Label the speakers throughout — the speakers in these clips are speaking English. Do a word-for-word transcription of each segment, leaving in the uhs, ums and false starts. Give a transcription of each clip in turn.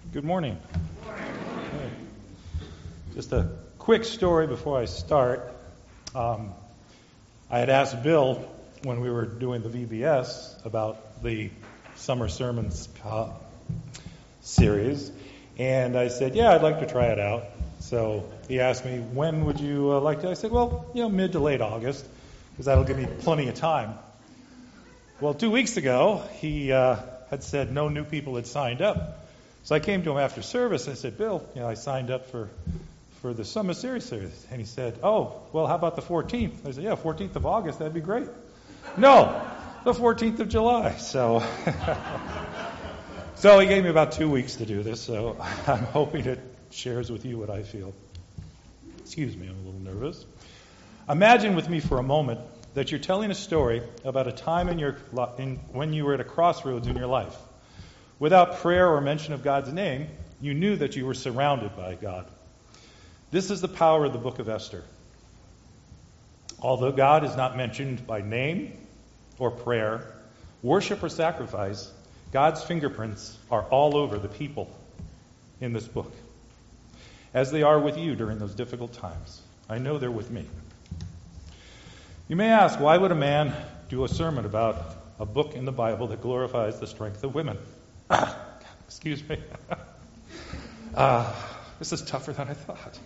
Speaker 1: Good morning. Hey. Just a quick story before I start. Um, I had asked Bill when we were doing the V B S about the summer sermons uh, series, and I said, yeah, I'd like to try it out. So he asked me, when would you uh, like to? I said, well, you know, mid to late August, because that'll give me plenty of time. Well, two weeks ago, he uh, had said no new people had signed up. So I came to him after service and I said, Bill, you know, I signed up for, for the Summer Series series. And he said, oh, well, how about the fourteenth? I said, yeah, fourteenth of August, that'd be great. No, the fourteenth of July. So, so he gave me about two weeks to do this, so I'm hoping it shares with you what I feel. Excuse me, I'm a little nervous. Imagine with me for a moment that you're telling a story about a time in your in, when you were at a crossroads in your life. Without prayer or mention of God's name, you knew that you were surrounded by God. This is the power of the book of Esther. Although God is not mentioned by name or prayer, worship or sacrifice, God's fingerprints are all over the people in this book, as they are with you during those difficult times. I know they're with me. You may ask, why would a man do a sermon about a book in the Bible that glorifies the strength of women? Excuse me. uh, this is tougher than I thought.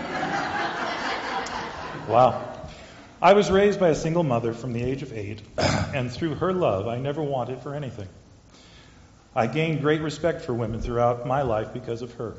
Speaker 1: Wow. I was raised by a single mother from the age of eight, and through her love, I never wanted for anything. I gained great respect for women throughout my life because of her.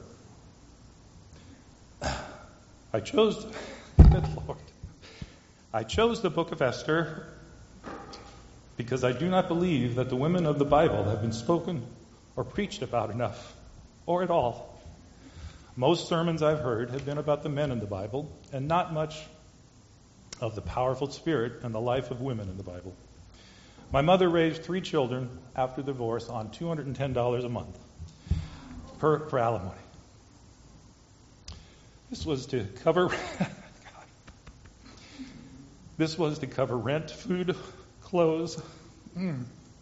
Speaker 1: I chose, good Lord, I chose the book of Esther because I do not believe that the women of the Bible have been spoken or preached about enough, or at all. Most sermons I've heard have been about the men in the Bible, and not much of the powerful spirit and the life of women in the Bible. My mother raised three children after divorce on two hundred ten dollars a month per, per alimony. This was to cover This was to cover rent, food, clothes. Mm.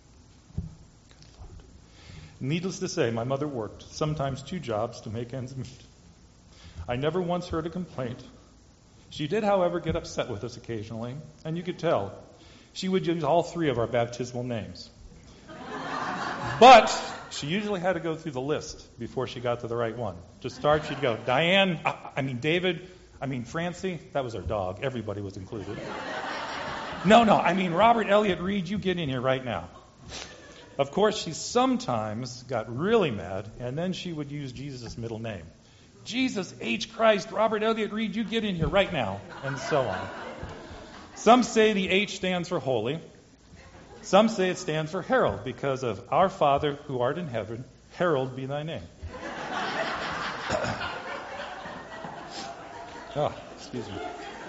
Speaker 1: Needless to say, my mother worked, sometimes two jobs, to make ends meet. I never once heard a complaint. She did, however, get upset with us occasionally, and you could tell. She would use all three of our baptismal names. But she usually had to go through the list before she got to the right one. To start, she'd go, Diane, I, I mean David, I mean Francie. That was our dog. Everybody was included. No, no, I mean Robert Elliott Reed, you get in here right now. Of course, she sometimes got really mad, and then she would use Jesus' middle name. Jesus H. Christ, Robert Elliott Reed, you get in here right now, and so on. Some say the H stands for holy. Some say it stands for herald, because of our Father who art in heaven, herald be thy name. Oh, excuse me.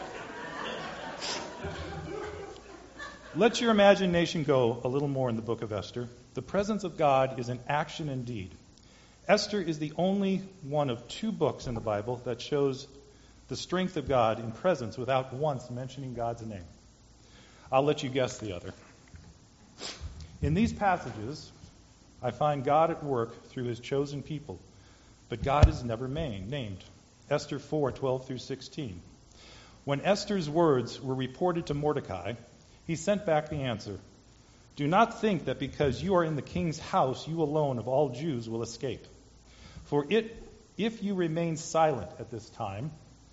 Speaker 1: Let your imagination go a little more in the book of Esther. The presence of God is in action indeed. Esther is the only one of two books in the Bible that shows the strength of God in presence without once mentioning God's name. I'll let you guess the other. In these passages, I find God at work through his chosen people, but God is never named. Esther four, twelve through sixteen. When Esther's words were reported to Mordecai, he sent back the answer. Do not think that because you are in the king's house, you alone of all Jews will escape. For it, if you remain silent at this time,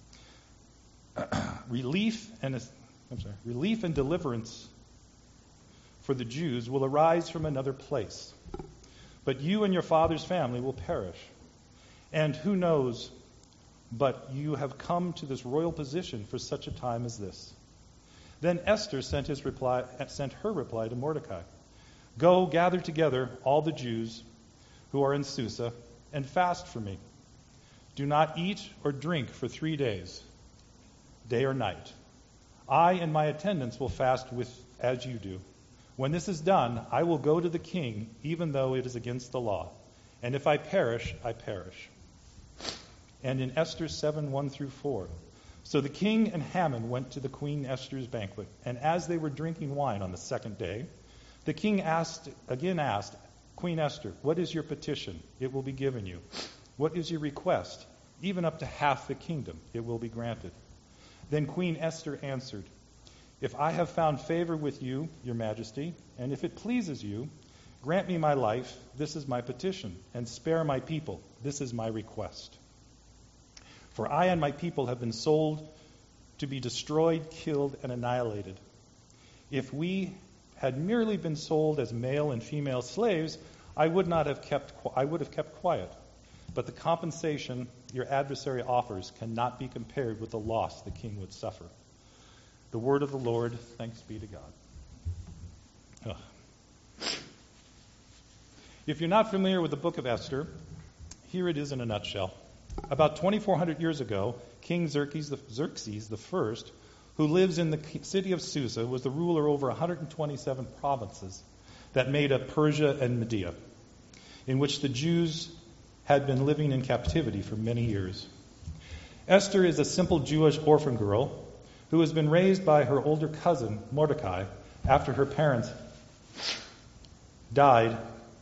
Speaker 1: relief and I'm sorry, relief and deliverance for the Jews will arise from another place. But you and your father's family will perish. And who knows, but you have come to this royal position for such a time as this. Then Esther sent his reply, sent her reply to Mordecai. Go, gather together all the Jews who are in Susa, and fast for me. Do not eat or drink for three days, day or night. I and my attendants will fast with as you do. When this is done, I will go to the king, even though it is against the law. And if I perish, I perish. And in Esther seven, one through four. So the king and Haman went to the Queen Esther's banquet, and as they were drinking wine on the second day, the king asked again asked, Queen Esther, what is your petition? It will be given you. What is your request? Even up to half the kingdom, it will be granted. Then Queen Esther answered, if I have found favor with you, your majesty, and if it pleases you, grant me my life, this is my petition, and spare my people, this is my request. For I and my people have been sold to be destroyed, killed, and annihilated. If we had merely been sold as male and female slaves, I would not have kept I would have kept quiet. But the compensation your adversary offers cannot be compared with the loss the king would suffer. The word of the Lord, thanks be to God. Ugh. If you're not familiar with the book of Esther, here it is in a nutshell. About twenty-four hundred years ago, King Xerxes the, Xerxes the First, who lives in the city of Susa, was the ruler over one hundred twenty-seven provinces that made up Persia and Media, in which the Jews had been living in captivity for many years. Esther is a simple Jewish orphan girl who has been raised by her older cousin, Mordecai, after her parents died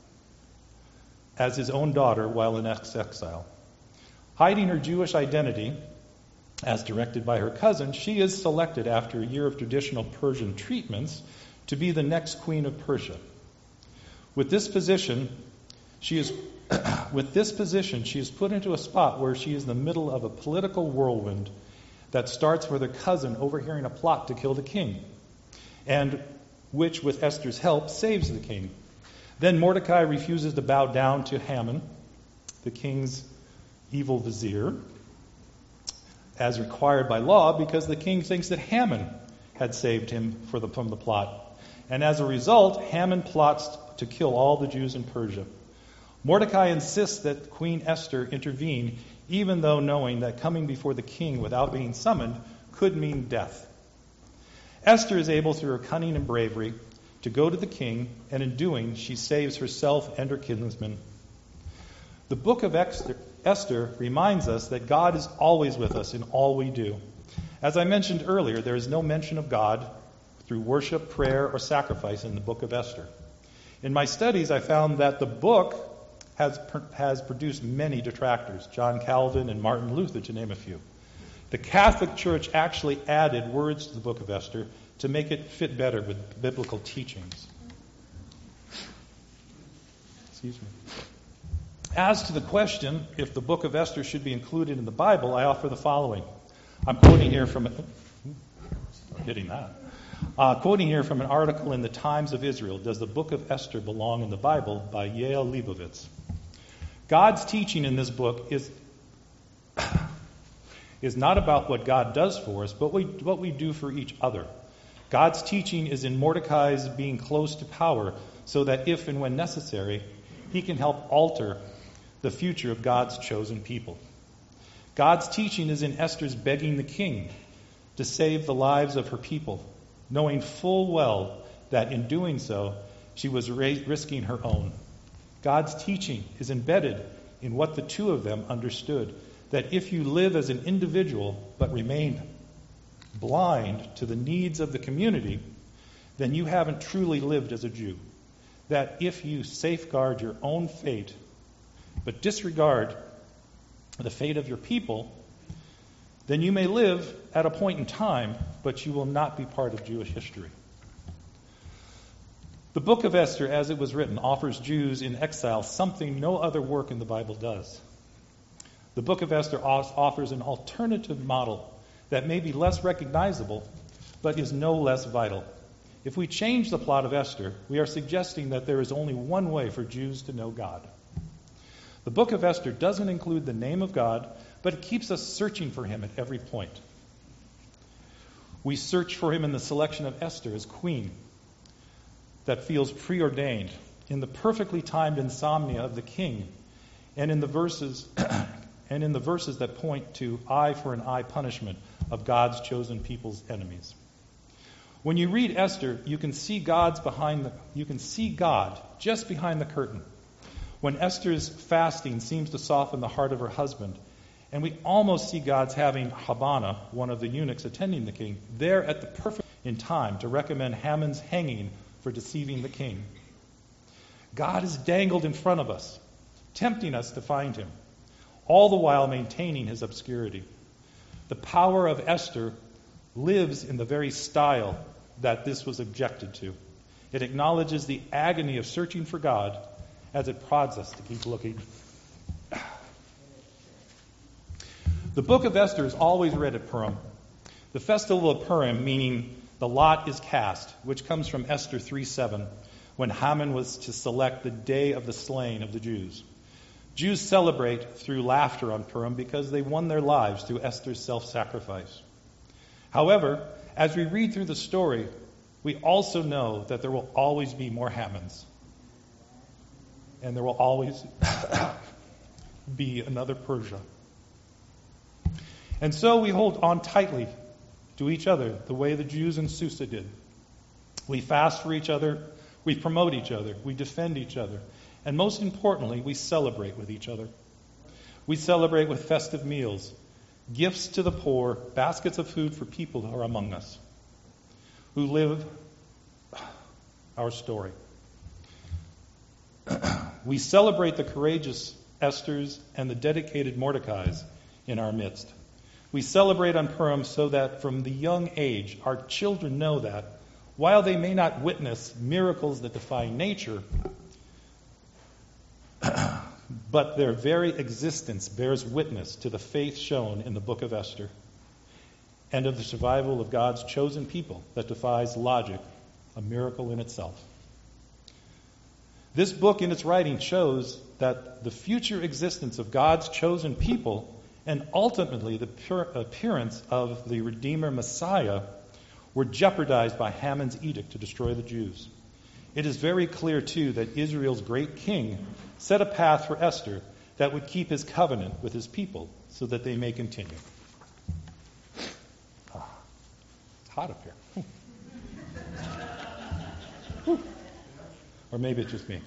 Speaker 1: as his own daughter while in exile. Hiding her Jewish identity, as directed by her cousin, she is selected after a year of traditional Persian treatments to be the next queen of Persia. With this position, she is with this position, she is put into a spot where she is in the middle of a political whirlwind that starts with her cousin overhearing a plot to kill the king, and which, with Esther's help, saves the king. Then Mordecai refuses to bow down to Haman, the king's evil vizier, as required by law, because the king thinks that Haman had saved him for the, from the plot. And as a result, Haman plots to kill all the Jews in Persia. Mordecai insists that Queen Esther intervene, even though knowing that coming before the king without being summoned could mean death. Esther is able, through her cunning and bravery, to go to the king, and in doing, she saves herself and her kinsmen. The book of Esther, Esther reminds us that God is always with us in all we do. As I mentioned earlier, there is no mention of God through worship, prayer, or sacrifice in the book of Esther. In my studies, I found that the book has, has produced many detractors, John Calvin and Martin Luther, to name a few. The Catholic Church actually added words to the book of Esther to make it fit better with biblical teachings. Excuse me. As to the question if the book of Esther should be included in the Bible, I offer the following. I'm quoting here from getting that. Uh, quoting here from an article in the Times of Israel, Does the Book of Esther Belong in the Bible? By Yael Leibovitz. God's teaching in this book is is not about what God does for us, but we, what we do for each other. God's teaching is in Mordecai's being close to power, so that if and when necessary, he can help alter the future of God's chosen people. God's teaching is in Esther's begging the king to save the lives of her people, knowing full well that in doing so, she was ra- risking her own. God's teaching is embedded in what the two of them understood, that if you live as an individual but remain blind to the needs of the community, then you haven't truly lived as a Jew. That if you safeguard your own fate but disregard the fate of your people, then you may live at a point in time, but you will not be part of Jewish history. The book of Esther, as it was written, offers Jews in exile something no other work in the Bible does. The book of Esther offers an alternative model that may be less recognizable, but is no less vital. If we change the plot of Esther, we are suggesting that there is only one way for Jews to know God. The book of Esther doesn't include the name of God, but it keeps us searching for him at every point. We search for him in the selection of Esther as queen that feels preordained, in the perfectly timed insomnia of the king, and in the verses and in the verses that point to eye for an eye punishment of God's chosen people's enemies. When you read Esther, you can see God's behind the you can see God just behind the curtain. When Esther's fasting seems to soften the heart of her husband, and we almost see God's having Habana, one of the eunuchs attending the king, there at the perfect in time to recommend Haman's hanging for deceiving the king. God is dangled in front of us, tempting us to find him, all the while maintaining his obscurity. The power of Esther lives in the very style that this was objected to. It acknowledges the agony of searching for God as it prods us to keep looking. The book of Esther is always read at Purim. The festival of Purim, meaning the lot is cast, which comes from Esther three seven, when Haman was to select the day of the slaying of the Jews. Jews celebrate through laughter on Purim because they won their lives through Esther's self-sacrifice. However, as we read through the story, we also know that there will always be more Hamans. And there will always be another Persia. And so we hold on tightly to each other the way the Jews in Susa did. We fast for each other, we promote each other, we defend each other, and most importantly, we celebrate with each other. We celebrate with festive meals, gifts to the poor, baskets of food for people who are among us, who live our story. We celebrate the courageous Esthers and the dedicated Mordecais in our midst. We celebrate on Purim so that from the young age our children know that while they may not witness miracles that defy nature, but their very existence bears witness to the faith shown in the book of Esther and of the survival of God's chosen people that defies logic, a miracle in itself. This book in its writing shows that the future existence of God's chosen people and ultimately the pure appearance of the Redeemer Messiah were jeopardized by Haman's edict to destroy the Jews. It is very clear, too, that Israel's great king set a path for Esther that would keep his covenant with his people so that they may continue. Ah, it's hot up here. Whew. Or maybe it's just me.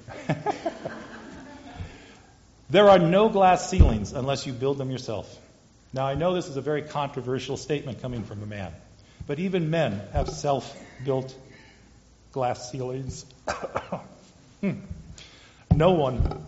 Speaker 1: There are no glass ceilings unless you build them yourself. Now, I know this is a very controversial statement coming from a man, but even men have self-built glass ceilings. hmm. No one,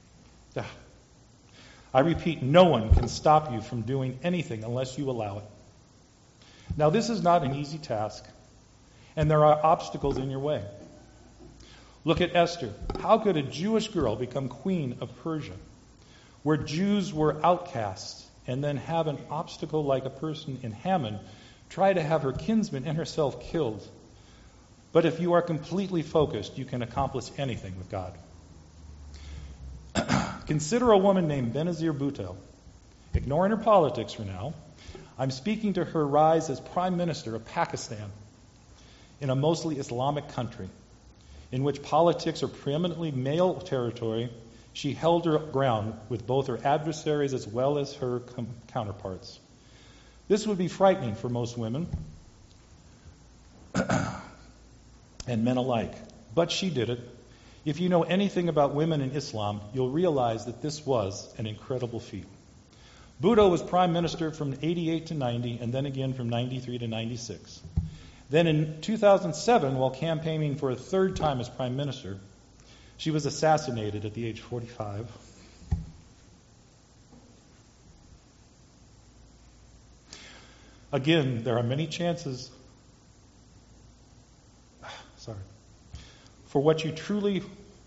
Speaker 1: I repeat, no one can stop you from doing anything unless you allow it. Now, this is not an easy task, and there are obstacles in your way. Look at Esther. How could a Jewish girl become queen of Persia, where Jews were outcasts, and then have an obstacle like a person in Haman try to have her kinsman and herself killed? But if you are completely focused, you can accomplish anything with God. Consider a woman named Benazir Bhutto. Ignoring her politics for now, I'm speaking to her rise as Prime Minister of Pakistan, in a mostly Islamic country, in which politics are preeminently male territory. She held her ground with both her adversaries as well as her com- counterparts. This would be frightening for most women and men alike, but she did it. If you know anything about women in Islam, you'll realize that this was an incredible feat. Bhutto was prime minister from eighty-eight to ninety, and then again from ninety-three to ninety-six. Then in two thousand seven, while campaigning for a third time as prime minister, she was assassinated at the age of forty-five. Again, there are many chances sorry, for what you truly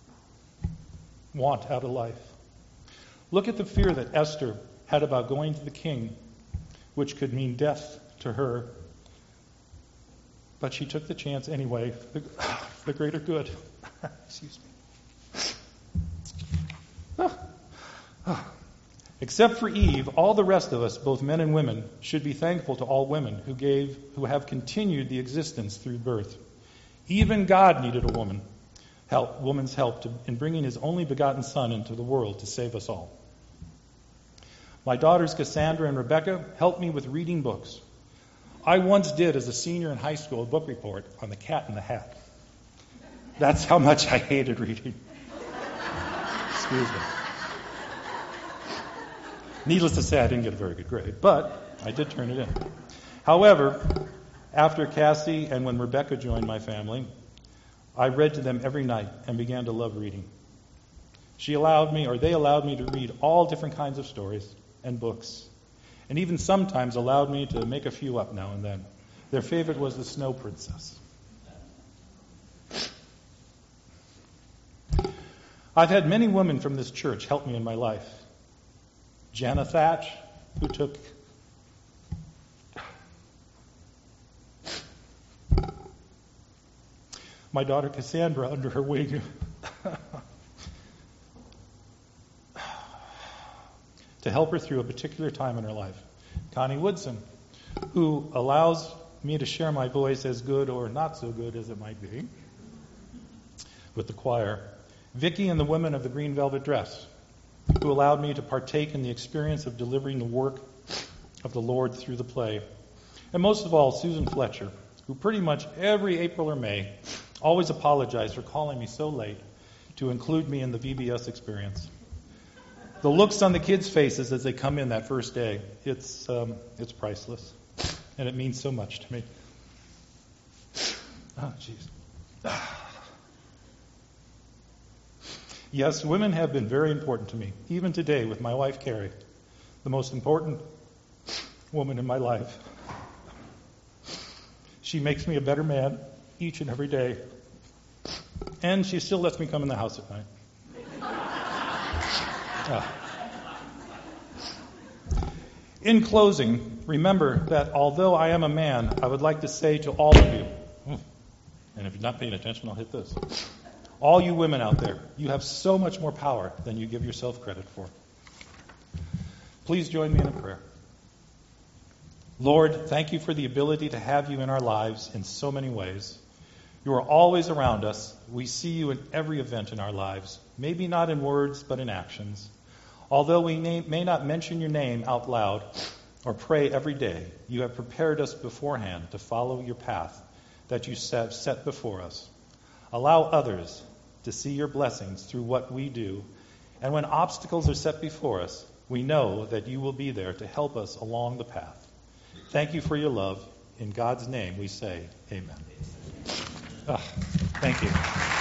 Speaker 1: want out of life. Look at the fear that Esther had about going to the king, which could mean death to her. But she took the chance anyway, for the, for the greater good. Excuse me. Ah. Ah. Except for Eve, all the rest of us, both men and women, should be thankful to all women who gave, who have continued the existence through birth. Even God needed a woman, help, woman's help to, in bringing his only begotten Son into the world to save us all. My daughters Cassandra and Rebecca helped me with reading books. I once did, as a senior in high school, a book report on The Cat in the Hat. That's how much I hated reading. Excuse me. Needless to say, I didn't get a very good grade, but I did turn it in. However, after Cassie and when Rebecca joined my family, I read to them every night and began to love reading. She allowed me, or they allowed me to read all different kinds of stories and books, and even sometimes allowed me to make a few up now and then. Their favorite was The Snow Princess. I've had many women from this church help me in my life. Jana Thatch, who took my daughter Cassandra under her wing to help her through a particular time in her life. Connie Woodson, who allows me to share my voice, as good or not so good as it might be, with the choir. Vicki and the women of the Green Velvet Dress, who allowed me to partake in the experience of delivering the work of the Lord through the play. And most of all, Susan Fletcher, who pretty much every April or May always apologized for calling me so late to include me in the V B S experience. The looks on the kids' faces as they come in that first day, it's um, it's priceless, and it means so much to me. Oh, jeez. Yes, women have been very important to me, even today with my wife, Carrie, the most important woman in my life. She makes me a better man each and every day, and she still lets me come in the house at night. Ah. In closing, remember that although I am a man, I would like to say to all of you, and if you're not paying attention, I'll hit this. All you women out there, you have so much more power than you give yourself credit for. Please join me in a prayer. Lord, thank you for the ability to have you in our lives in so many ways. You are always around us. We see you in every event in our lives, maybe not in words, but in actions. Although we may, may not mention your name out loud or pray every day, you have prepared us beforehand to follow your path that you have set before us. Allow others to see your blessings through what we do, and when obstacles are set before us, we know that you will be there to help us along the path. Thank you for your love. In God's name we say, amen. Oh, thank you.